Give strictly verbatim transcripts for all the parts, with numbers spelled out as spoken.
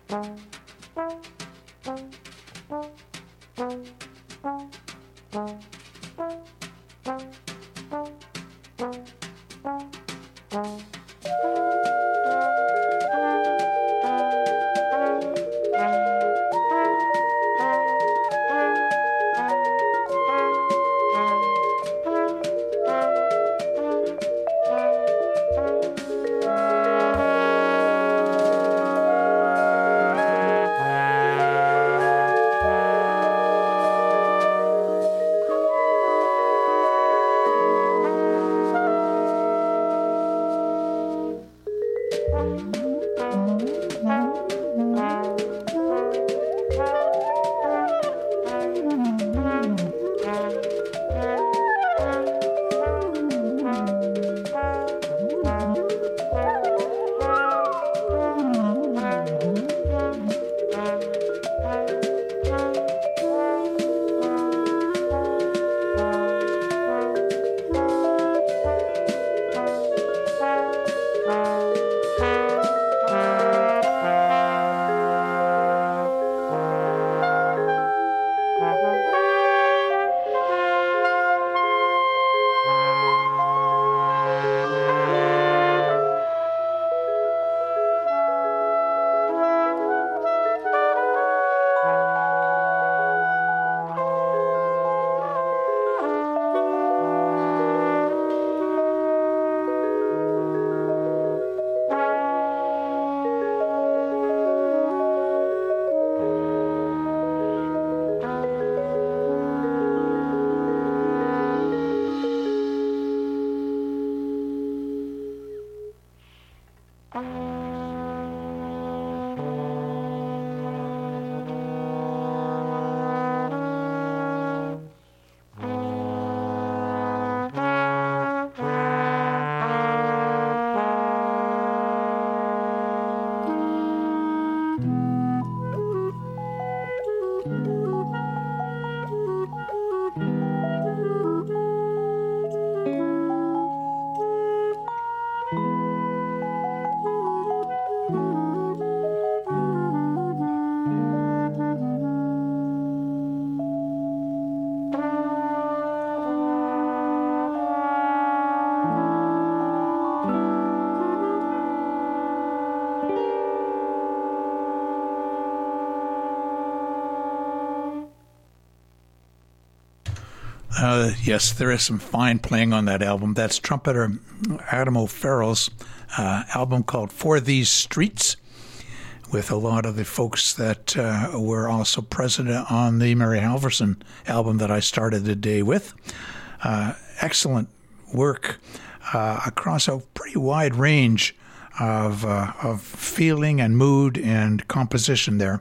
Uh, yes, there is some fine playing on that album. That's trumpeter Adam O'Farrell's uh, album called For These Streets, with a lot of the folks that uh, were also present on the Mary Halverson album that I started the day with. Uh, excellent work uh, across a pretty wide range of, uh, of feeling and mood and composition there.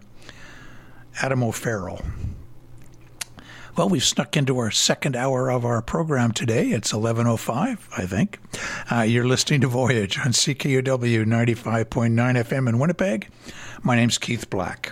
Adam O'Farrell. Well, we've snuck into our second hour of our program today. It's eleven oh five, I think. Uh, you're listening to Voyage on C K U W ninety-five point nine F M in Winnipeg. My name's Keith Black.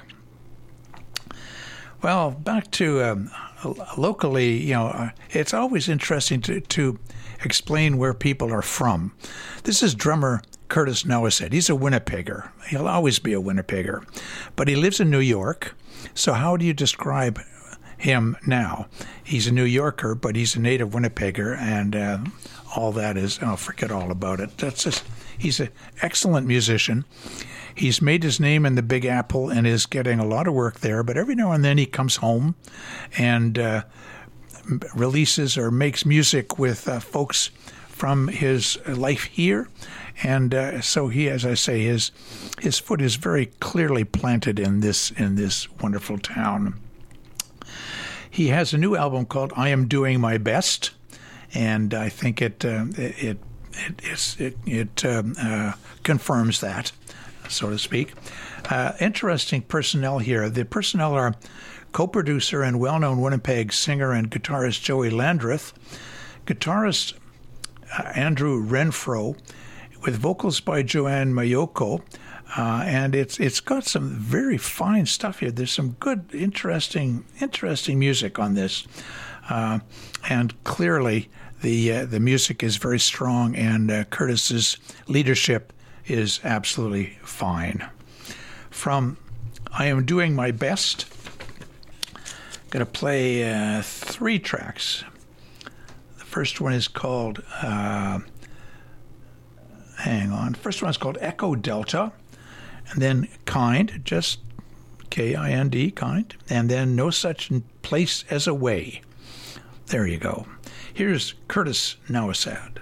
Well, back to um, locally, you know, uh, it's always interesting to, to explain where people are from. This is drummer Curtis Noisette. He's a Winnipegger. He'll always be a Winnipegger. But he lives in New York. So how do you describe him now? He's a New Yorker, but he's a native Winnipegger, and uh, all that is, oh, forget all about it. That's just, he's an excellent musician. He's made his name in the Big Apple and is getting a lot of work there, but every now and then he comes home and uh, releases or makes music with uh, folks from his life here. And uh, so he, as I say, his his foot is very clearly planted in this in this wonderful town. He has a new album called I Am Doing My Best, and I think it uh, it it it, it, it um, uh, confirms that, so to speak. Uh, interesting personnel here. The personnel are co-producer and well-known Winnipeg singer and guitarist Joey Landreth, guitarist uh, Andrew Renfro, with vocals by Joanne Mayoko. Uh, and it's it's got some very fine stuff here. There's some good, interesting, interesting music on this, uh, and clearly the uh, the music is very strong, and uh, Curtis's leadership is absolutely fine. From I am doing my best. Going to play uh, three tracks. The first one is called, uh, hang on, first one is called Echo Delta, and then Kind, just K I N D, Kind, and then No Such Place as a Way. There you go. Here's Curtis Nowosad.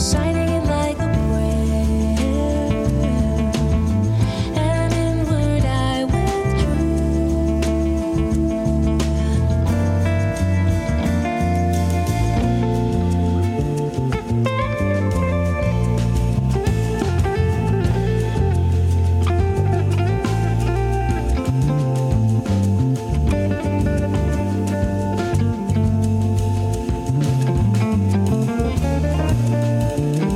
reciting it like a prayer, and inward I withdrew.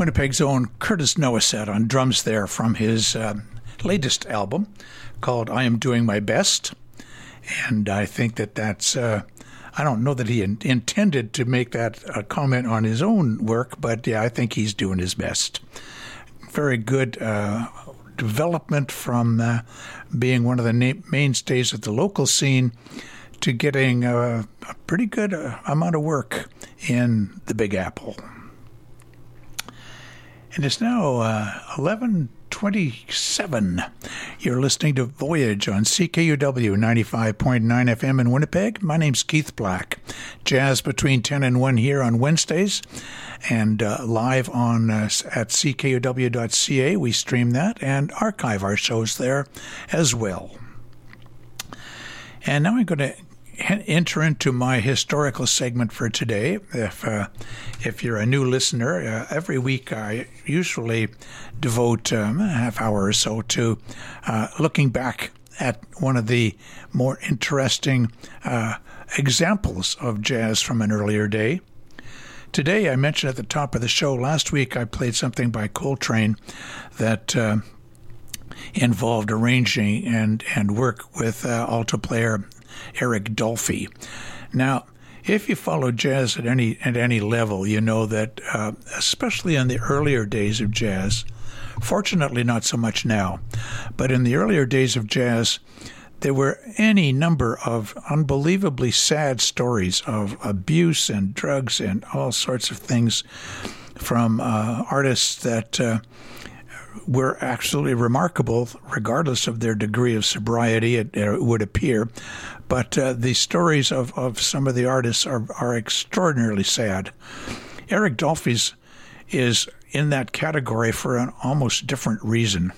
Winnipeg's own Curtis Noisette on drums there from his uh, latest album called I Am Doing My Best. And I think that that's, uh, I don't know that he in- intended to make that a comment on his own work, but yeah, I think he's doing his best. Very good uh, development from uh, being one of the na- mainstays of the local scene to getting uh, a pretty good uh, amount of work in the Big Apple. And it's now uh, eleven twenty-seven. You're listening to Voyage on C K U W ninety-five point nine F M in Winnipeg. My name's Keith Black. Jazz between ten and one here on Wednesdays, and uh, live on uh, at C K U W dot C A. We stream that and archive our shows there as well. And now I'm going to enter into my historical segment for today. If uh, if you're a new listener, uh, every week I usually devote um, a half hour or so to uh, looking back at one of the more interesting uh, examples of jazz from an earlier day. Today, I mentioned at the top of the show, last week I played something by Coltrane that uh, involved arranging and, and work with uh, alto player Eric Dolphy. Now, if you follow jazz at any at any level, you know that uh, especially in the earlier days of jazz, fortunately not so much now, but in the earlier days of jazz, there were any number of unbelievably sad stories of abuse and drugs and all sorts of things from uh, artists that uh, were absolutely remarkable, regardless of their degree of sobriety, it, it would appear. But uh, the stories of, of some of the artists are, are extraordinarily sad. Eric Dolphy's is in that category for an almost different reason.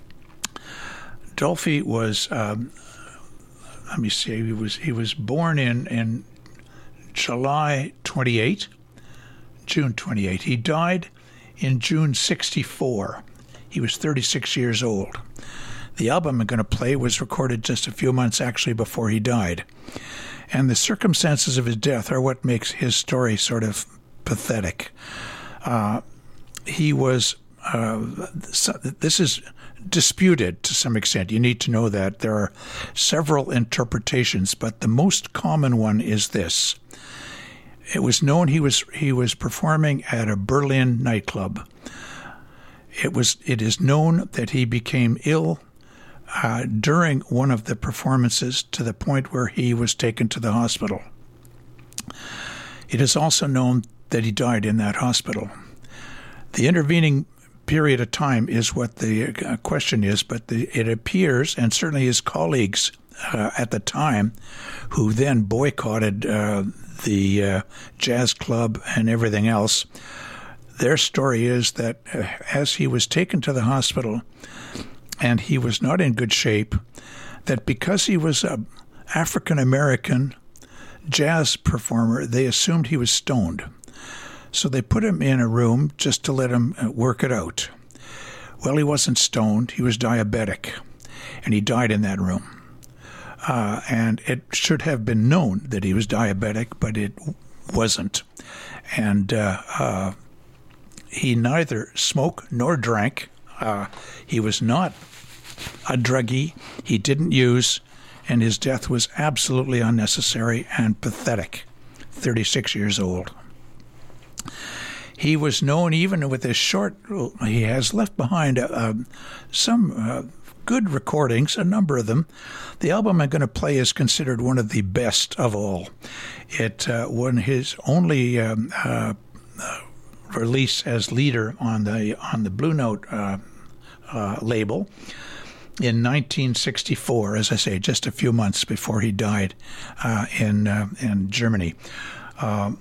Dolphy was, um, let me see, he was he was born in, in July twenty-eighth, June twenty-eighth. He died in June sixty-four. He was thirty-six years old. The album I'm going to play was recorded just a few months actually before he died. And the circumstances of his death are what makes his story sort of pathetic. Uh, he was, uh, this is disputed to some extent. You need to know that. There are several interpretations, but the most common one is this. It was known he was he was performing at a Berlin nightclub. It was. It is known that he became ill uh, during one of the performances to the point where he was taken to the hospital. It is also known that he died in that hospital. The intervening period of time is what the uh, question is, but the, it appears, and certainly his colleagues uh, at the time, who then boycotted uh, the uh, jazz club and everything else, their story is that uh, as he was taken to the hospital and he was not in good shape, that because he was an African-American jazz performer, they assumed he was stoned. So they put him in a room just to let him work it out. Well, he wasn't stoned. He was diabetic, and he died in that room. Uh, and it should have been known that he was diabetic, but it wasn't. And uh, uh, he neither smoked nor drank. Uh, he was not a druggie. He didn't use, and his death was absolutely unnecessary and pathetic. thirty-six years old. He was known even with his short, he has left behind uh, some uh, good recordings, a number of them. The album I'm going to play is considered one of the best of all. It uh, won his only um, uh, uh, release as leader on the on the Blue Note uh, uh, label in nineteen sixty-four, as I say, just a few months before he died uh, in uh, in Germany. Uh,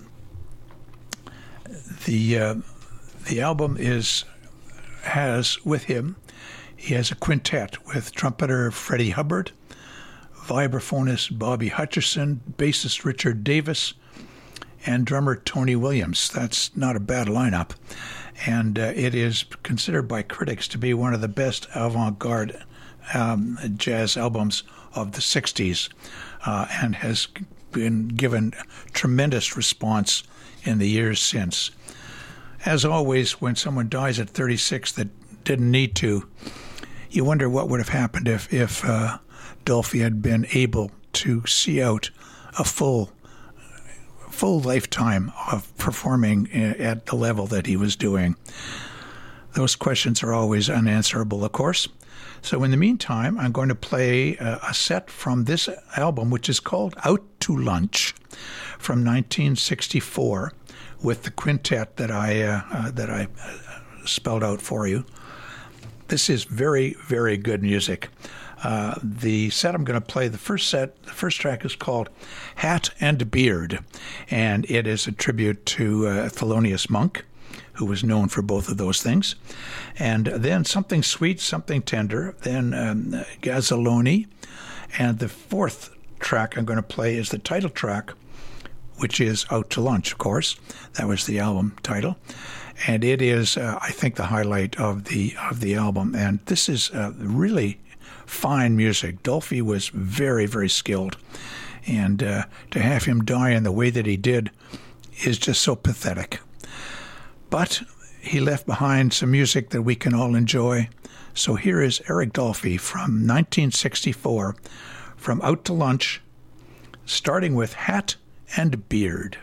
the uh, the album is has with him. He has a quintet with trumpeter Freddie Hubbard, vibraphonist Bobby Hutcherson, bassist Richard Davis, and drummer Tony Williams. That's not a bad lineup. And uh, it is considered by critics to be one of the best avant-garde um, jazz albums of the sixties uh, and has been given tremendous response in the years since. As always, when someone dies at thirty-six that didn't need to, you wonder what would have happened if, if uh, Dolphy had been able to see out a full full lifetime of performing at the level that he was doing. Those questions are always unanswerable, of course. So in the meantime, I'm going to play a, a set from this album, which is called Out to Lunch, from nineteen sixty-four, with the quintet that I uh, uh, that I uh, spelled out for you. This is very, very good music. Uh, the set I'm going to play, the first set, the first track is called Hat and Beard, and it is a tribute to uh, Thelonious Monk, who was known for both of those things. And then Something Sweet, Something Tender, then um, Gazzaloni, and the fourth track I'm going to play is the title track, which is Out to Lunch, of course. That was the album title. And it is, uh, I think, the highlight of the of the album. And this is uh, really fine music. Dolphy was very, very skilled. And uh, to have him die in the way that he did is just so pathetic. But he left behind some music that we can all enjoy. So here is Eric Dolphy from nineteen sixty-four, from Out to Lunch, starting with Hat and Beard.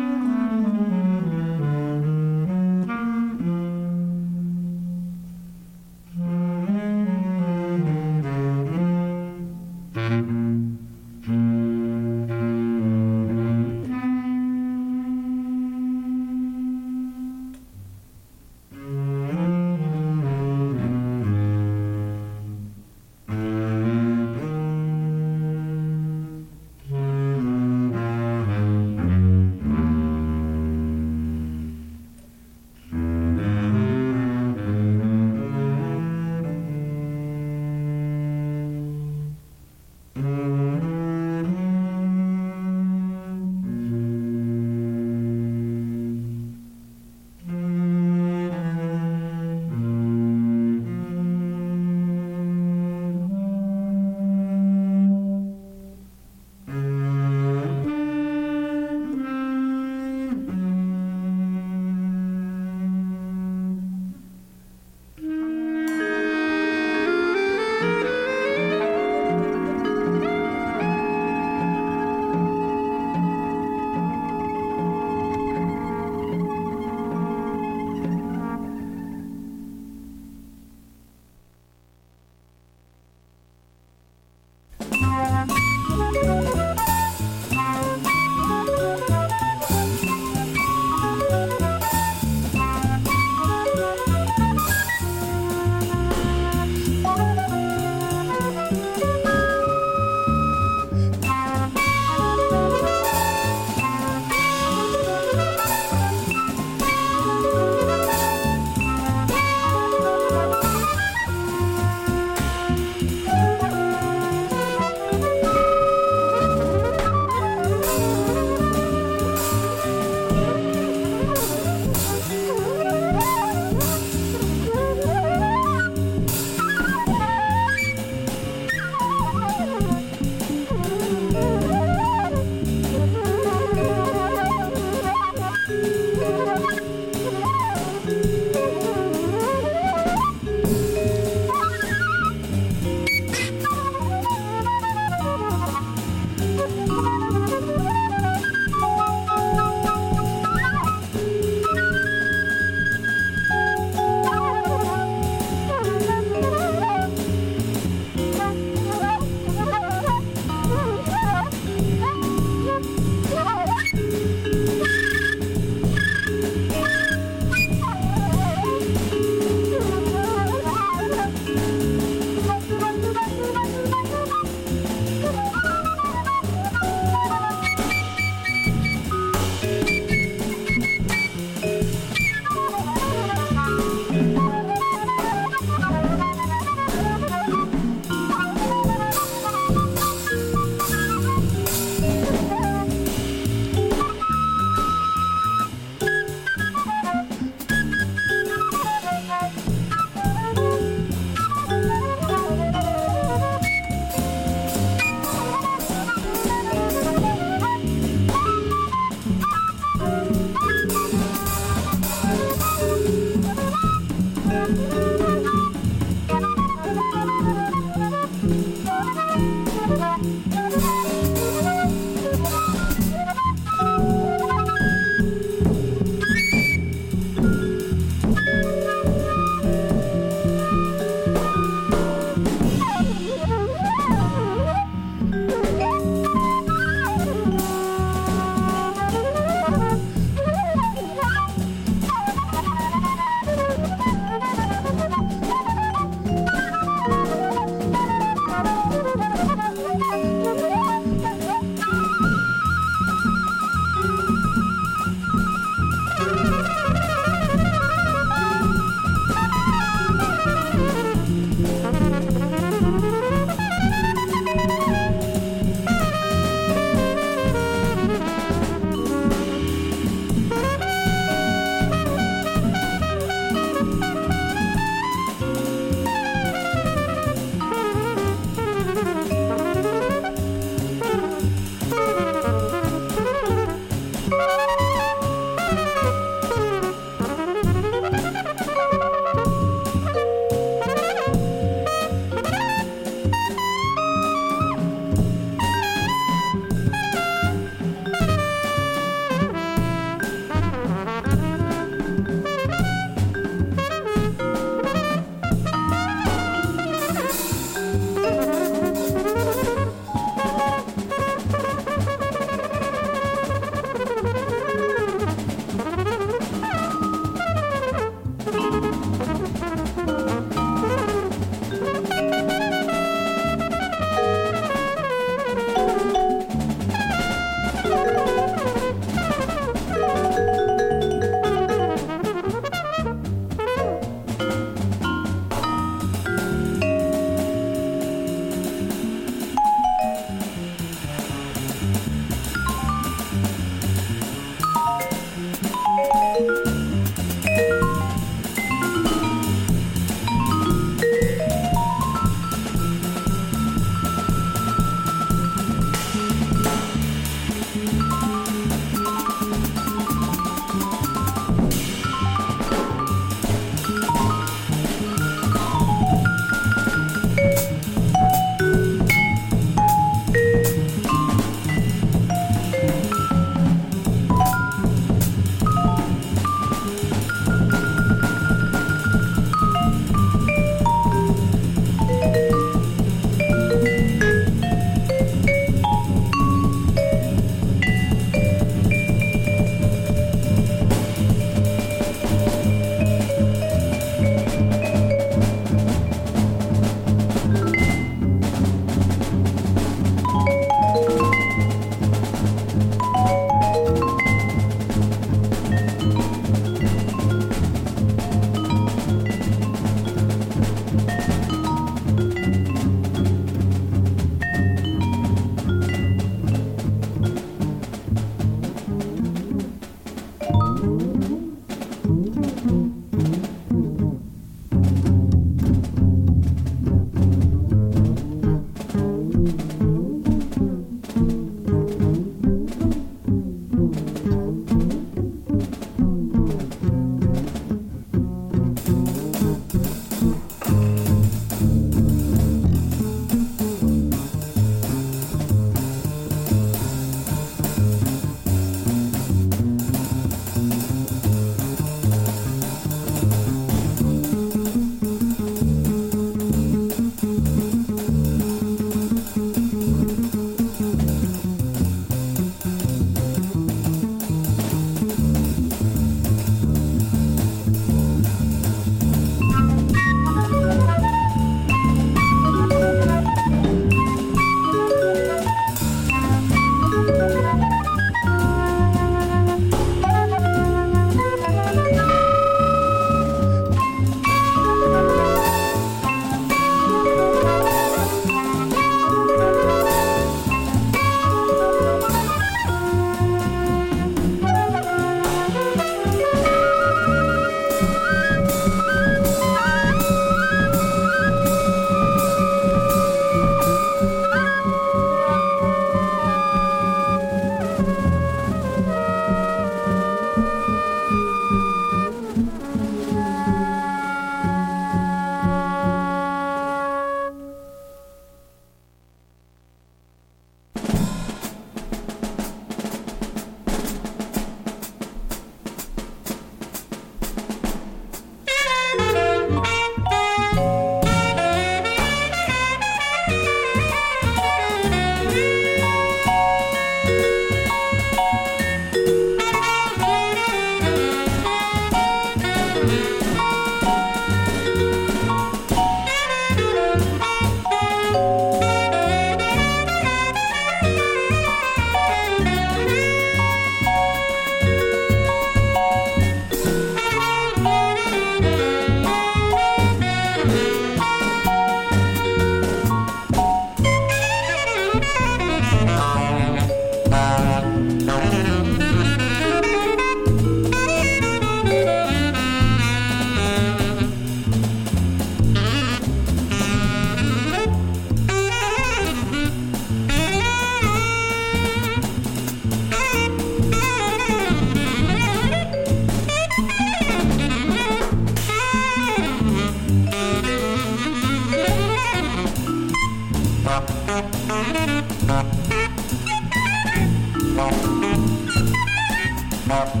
Thank